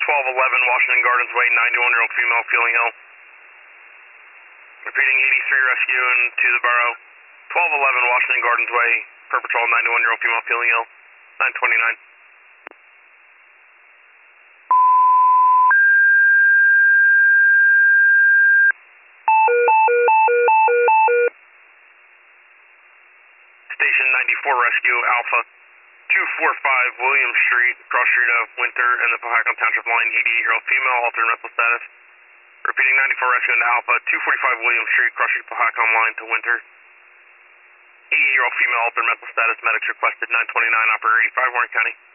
1211 Washington Gardens Way, 91-year-old female feeling ill. Repeating 83 rescue into the borough. 1211 Washington Gardens Way, per patrol, 91-year-old female feeling ill. 929. Station 94 rescue, Alpha. 245 William Street, cross street of Winter and the Powhatan Township line, 88-year-old female, altered mental status. Repeating 94 rescue into Alpha, 245 William Street, cross street Powhatan line to Winter. 88-year-old female, altered mental status, medics requested, 929, operator 85, Warren County.